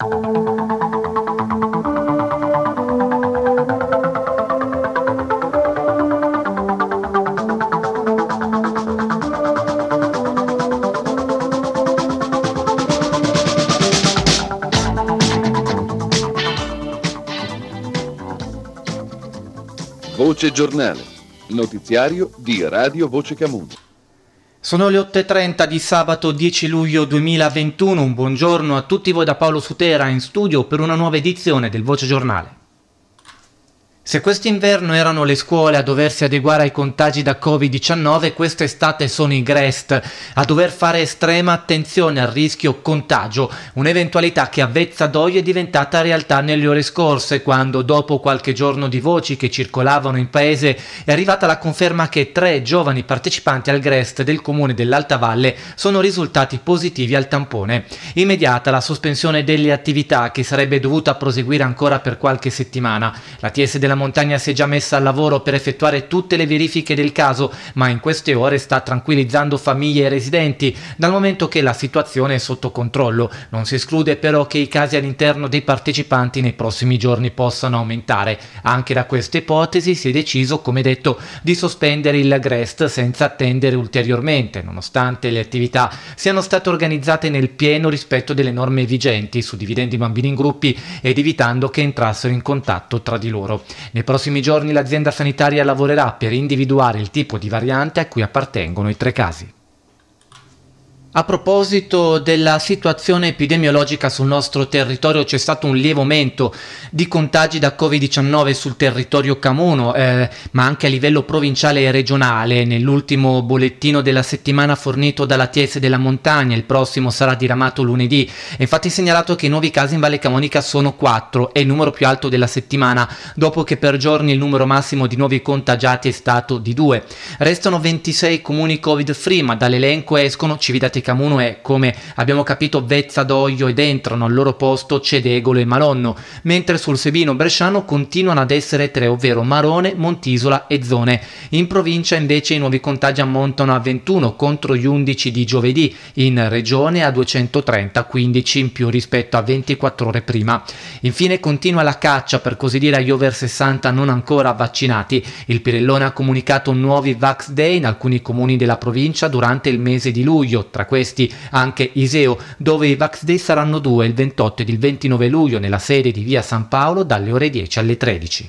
Voce Giornale, notiziario di Radio Voce Camuno. Sono le 8:30 di sabato 10 luglio 2021, un buongiorno a tutti voi da Paolo Sutera in studio per una nuova edizione del Voce Giornale. Se quest'inverno erano le scuole a doversi adeguare ai contagi da Covid-19, quest'estate sono i GREST a dover fare estrema attenzione al rischio contagio, un'eventualità che a Vezza d'Oio è diventata realtà nelle ore scorse, quando dopo qualche giorno di voci che circolavano in paese è arrivata la conferma che 3 giovani partecipanti al GREST del comune dell'Alta Valle sono risultati positivi al tampone. Immediata la sospensione delle attività, che sarebbe dovuta proseguire ancora per qualche settimana. La TS della Montagna si è già messa al lavoro per effettuare tutte le verifiche del caso, ma in queste ore sta tranquillizzando famiglie e residenti, dal momento che la situazione è sotto controllo. Non si esclude però che i casi all'interno dei partecipanti nei prossimi giorni possano aumentare. Anche da questa ipotesi si è deciso, come detto, di sospendere il GREST senza attendere ulteriormente, nonostante le attività siano state organizzate nel pieno rispetto delle norme vigenti, suddividendo i bambini in gruppi ed evitando che entrassero in contatto tra di loro. Nei prossimi giorni l'azienda sanitaria lavorerà per individuare il tipo di variante a cui appartengono i 3 casi. A proposito della situazione epidemiologica sul nostro territorio, c'è stato un lieve aumento di contagi da Covid-19 sul territorio camuno, ma anche a livello provinciale e regionale. Nell'ultimo bollettino della settimana fornito dalla TS della Montagna, il prossimo sarà diramato lunedì, è infatti segnalato che i nuovi casi in Valle Camonica sono 4, è il numero più alto della settimana, dopo che per giorni il numero massimo di nuovi contagiati è stato di 2. Restano 26 comuni Covid-free, ma dall'elenco escono Cividate Camuno e, come abbiamo capito, Vezza d'Oio, ed entrano al loro posto Cedegolo e Malonno, mentre sul Sebino bresciano continuano ad essere 3, ovvero Marone, Montisola e Zone. In provincia invece i nuovi contagi ammontano a 21 contro gli 11 di giovedì, in regione a 230, 15 in più rispetto a 24 ore prima. Infine continua la caccia, per così dire, agli over 60 non ancora vaccinati. Il Pirellone ha comunicato nuovi Vax Day in alcuni comuni della provincia durante il mese di luglio, tra questi anche Iseo, dove i Vax Day saranno 2, il 28 ed il 29 luglio nella sede di via San Paolo dalle ore 10 alle 13.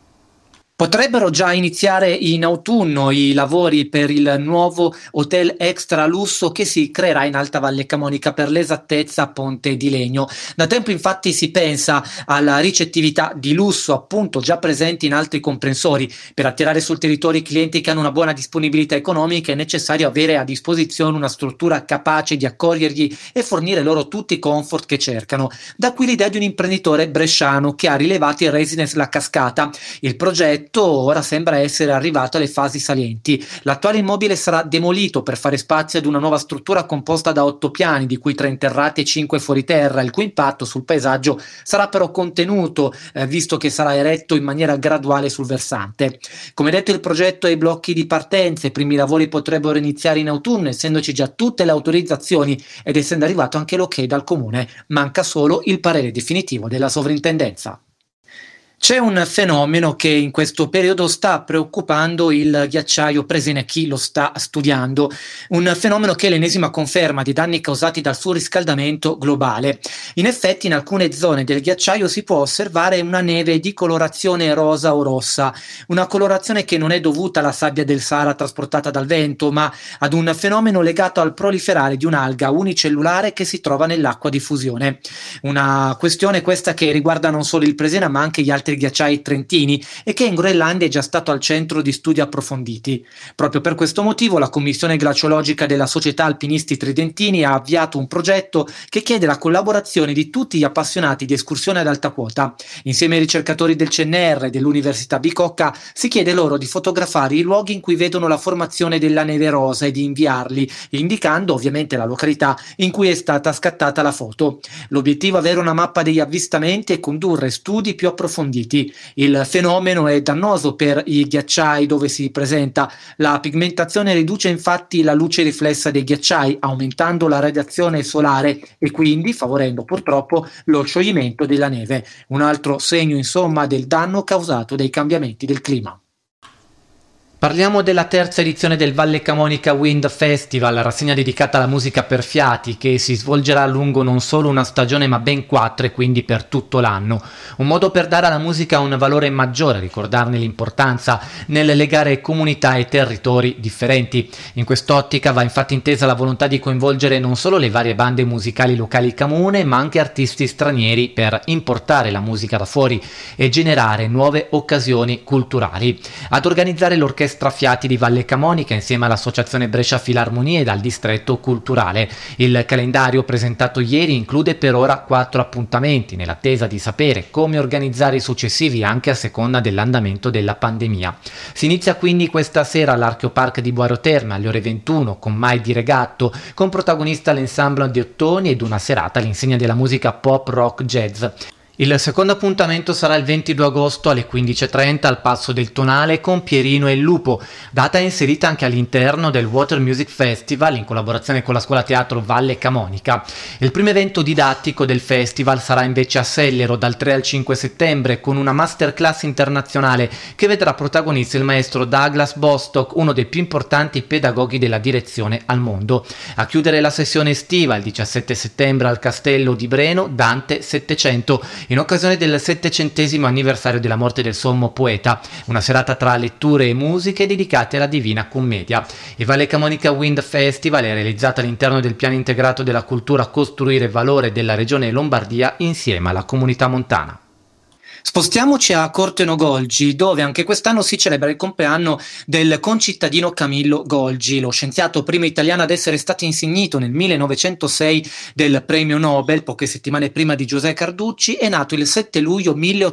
Potrebbero già iniziare in autunno i lavori per il nuovo hotel extra lusso che si creerà in Alta Valle Camonica, per l'esattezza a Ponte di Legno. Da tempo infatti si pensa alla ricettività di lusso, appunto già presenti in altri comprensori. Per attirare sul territorio i clienti che hanno una buona disponibilità economica è necessario avere a disposizione una struttura capace di accoglierli e fornire loro tutti i comfort che cercano. Da qui l'idea di un imprenditore bresciano che ha rilevato il Residence La Cascata. Il progetto ora sembra essere arrivato alle fasi salienti. L'attuale immobile sarà demolito per fare spazio ad una nuova struttura composta da 8 piani, di cui 3 interrati e 5 fuori terra, il cui impatto sul paesaggio sarà però contenuto, visto che sarà eretto in maniera graduale sul versante. Come detto, il progetto è ai blocchi di partenza. I primi lavori potrebbero iniziare in autunno, essendoci già tutte le autorizzazioni ed essendo arrivato anche l'ok dal comune. Manca solo il parere definitivo della sovrintendenza. C'è un fenomeno che in questo periodo sta preoccupando il ghiacciaio presene, chi lo sta studiando, un fenomeno che è l'ennesima conferma di danni causati dal surriscaldamento globale. In effetti in alcune zone del ghiacciaio si può osservare una neve di colorazione rosa o rossa, una colorazione che non è dovuta alla sabbia del Sahara trasportata dal vento, ma ad un fenomeno legato al proliferare di un'alga unicellulare che si trova nell'acqua di fusione. Una questione questa che riguarda non solo il Presena ma anche gli altri ghiacciai trentini e che in Groenlandia è già stato al centro di studi approfonditi. Proprio per questo motivo la Commissione Glaciologica della Società Alpinisti Tridentini ha avviato un progetto che chiede la collaborazione di tutti gli appassionati di escursione ad alta quota. Insieme ai ricercatori del CNR e dell'Università Bicocca si chiede loro di fotografare i luoghi in cui vedono la formazione della neve rosa e di inviarli, indicando ovviamente la località in cui è stata scattata la foto. L'obiettivo è avere una mappa degli avvistamenti e condurre studi più approfonditi stabiliti. Il fenomeno è dannoso per i ghiacciai dove si presenta. La pigmentazione riduce infatti la luce riflessa dei ghiacciai, aumentando la radiazione solare e quindi favorendo purtroppo lo scioglimento della neve. Un altro segno, insomma, del danno causato dai cambiamenti del clima. Parliamo della terza edizione del Valle Camonica Wind Festival, rassegna dedicata alla musica per fiati che si svolgerà lungo non solo una stagione ma ben 4 e quindi per tutto l'anno. Un modo per dare alla musica un valore maggiore, ricordarne l'importanza nel legare comunità e territori differenti. In quest'ottica va infatti intesa la volontà di coinvolgere non solo le varie bande musicali locali comune ma anche artisti stranieri per importare la musica da fuori e generare nuove occasioni culturali. Ad organizzare l'orchestra Fiati di Valle Camonica insieme all'Associazione Brescia Filarmonie e dal Distretto Culturale. Il calendario presentato ieri include per ora 4 appuntamenti, nell'attesa di sapere come organizzare i successivi anche a seconda dell'andamento della pandemia. Si inizia quindi questa sera all'Archeopark di Boaro Terme alle ore 21 con Mai di Regatto, con protagonista l'ensemble di Ottoni ed una serata all'insegna della musica pop, rock, jazz. Il secondo appuntamento sarà il 22 agosto alle 15:30 al Passo del Tonale con Pierino e il Lupo, data inserita anche all'interno del Water Music Festival in collaborazione con la Scuola Teatro Valle Camonica. Il primo evento didattico del festival sarà invece a Sellero dal 3 al 5 settembre con una masterclass internazionale che vedrà protagonista il maestro Douglas Bostock, uno dei più importanti pedagoghi della direzione al mondo. A chiudere la sessione estiva il 17 settembre al Castello di Breno Dante 700 in occasione del 700° anniversario della morte del sommo poeta, una serata tra letture e musiche dedicate alla Divina Commedia. Il Valle Camonica Wind Festival è realizzato all'interno del piano integrato della cultura Costruire Valore della regione Lombardia insieme alla comunità montana. Spostiamoci a Corteno Golgi, dove anche quest'anno si celebra il compleanno del concittadino Camillo Golgi, lo scienziato primo italiano ad essere stato insignito nel 1906 del premio Nobel, poche settimane prima di Giuseppe Carducci. È nato il 7 luglio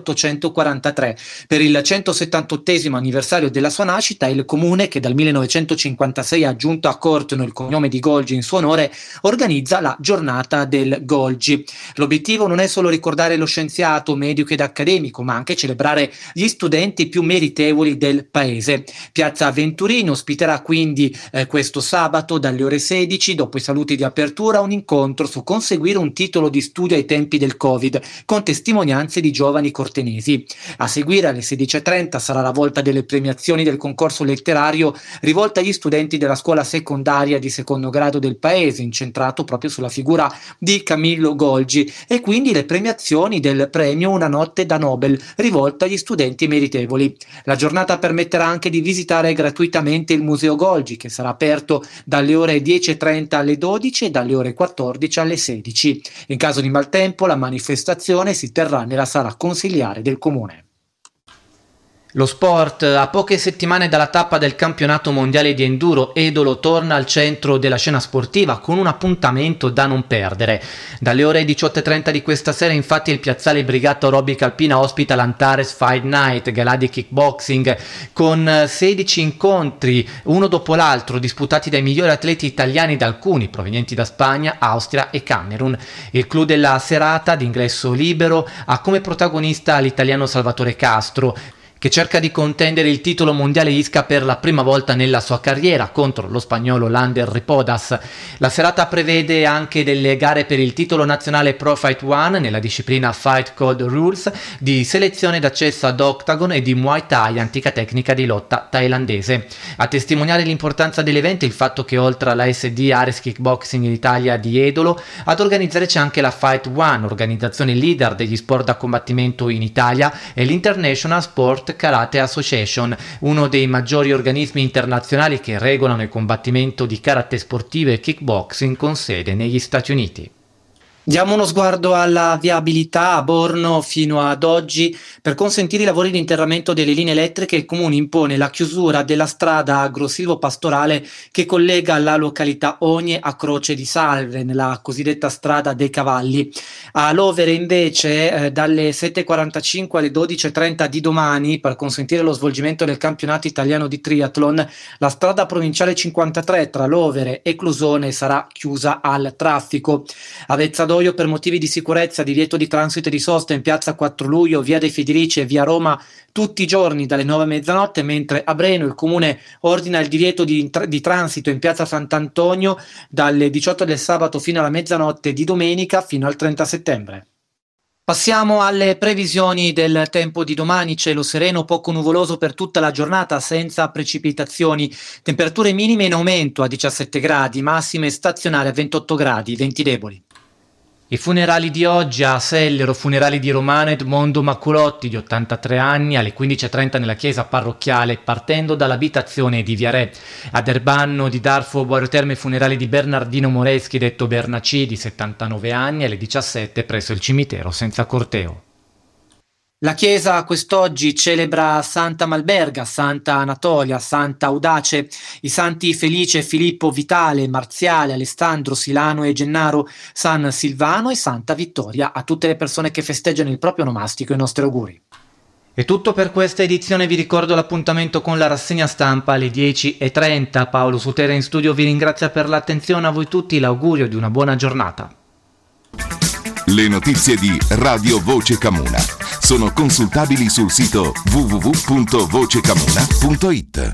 1843. Per il 178° anniversario della sua nascita, il comune, che dal 1956 ha aggiunto a Corteno il cognome di Golgi in suo onore, organizza la giornata del Golgi. L'obiettivo non è solo ricordare lo scienziato, medico ed accademico, ma anche celebrare gli studenti più meritevoli del paese. Piazza Venturini ospiterà quindi questo sabato dalle ore 16, dopo i saluti di apertura, un incontro su conseguire un titolo di studio ai tempi del Covid, con testimonianze di giovani cortenesi. A seguire alle 16:30 sarà la volta delle premiazioni del concorso letterario rivolta agli studenti della scuola secondaria di secondo grado del paese, incentrato proprio sulla figura di Camillo Golgi, e quindi le premiazioni del premio Una notte da Nobel, rivolta agli studenti meritevoli. La giornata permetterà anche di visitare gratuitamente il Museo Golgi, che sarà aperto dalle ore 10:30 alle 12 e dalle ore 14 alle 16. In caso di maltempo, la manifestazione si terrà nella sala consiliare del comune. Lo sport, a poche settimane dalla tappa del campionato mondiale di enduro, Edolo torna al centro della scena sportiva con un appuntamento da non perdere. Dalle ore 18:30 di questa sera infatti il piazzale Brigata Aerobica Alpina ospita l'Antares Fight Night, galà di kickboxing, con 16 incontri, uno dopo l'altro, disputati dai migliori atleti italiani, da alcuni provenienti da Spagna, Austria e Camerun. Il clou della serata, d'ingresso libero, ha come protagonista l'italiano Salvatore Castro, che cerca di contendere il titolo mondiale ISCA per la prima volta nella sua carriera contro lo spagnolo Lander Ripodas. La serata prevede anche delle gare per il titolo nazionale Pro Fight One nella disciplina Fight Code Rules, di selezione d'accesso ad Octagon e di Muay Thai, antica tecnica di lotta thailandese. A testimoniare l'importanza dell'evento il fatto che oltre alla SD Ares Kickboxing in Italia di Edolo, ad organizzare c'è anche la Fight One, organizzazione leader degli sport da combattimento in Italia, e l'International Sport Karate Association, uno dei maggiori organismi internazionali che regolano il combattimento di karate sportivo e kickboxing con sede negli Stati Uniti. Diamo uno sguardo alla viabilità. A Borno fino ad oggi, per consentire i lavori di interramento delle linee elettriche, il comune impone la chiusura della strada agro-silvo-pastorale che collega la località Ogne a Croce di Salve, nella cosiddetta strada dei Cavalli. A Lovere invece dalle 7:45 alle 12:30 di domani, per consentire lo svolgimento del campionato italiano di triathlon, la strada provinciale 53 tra Lovere e Clusone sarà chiusa al traffico. A Vezza corridoio per motivi di sicurezza, divieto di transito e di sosta in piazza 4 luglio, via dei Federici e via Roma tutti i giorni dalle 9 a mezzanotte, mentre a Breno il comune ordina il divieto di transito in piazza Sant'Antonio dalle 18 del sabato fino alla mezzanotte di domenica fino al 30 settembre. Passiamo alle previsioni del tempo di domani. Cielo sereno, poco nuvoloso per tutta la giornata, senza precipitazioni. Temperature minime in aumento a 17 gradi, massime stazionarie a 28 gradi, venti deboli. I funerali di oggi a Sellero, funerali di Romano Edmondo Maculotti, di 83 anni, alle 15:30 nella chiesa parrocchiale, partendo dall'abitazione di Viarè. Ad Erbanno di Darfo Boario Terme, funerali di Bernardino Moreschi, detto Bernacì, di 79 anni, alle 17 presso il cimitero senza corteo. La chiesa quest'oggi celebra Santa Malberga, Santa Anatolia, Santa Audace, i santi Felice, Filippo, Vitale, Marziale, Alessandro, Silano e Gennaro, San Silvano e Santa Vittoria. A tutte le persone che festeggiano il proprio onomastico i nostri auguri. È tutto per questa edizione, vi ricordo l'appuntamento con la rassegna stampa alle 10:30. Paolo Sutera in studio vi ringrazia per l'attenzione, a voi tutti l'augurio di una buona giornata. Le notizie di Radio Voce Camuna sono consultabili sul sito www.vocecamuna.it.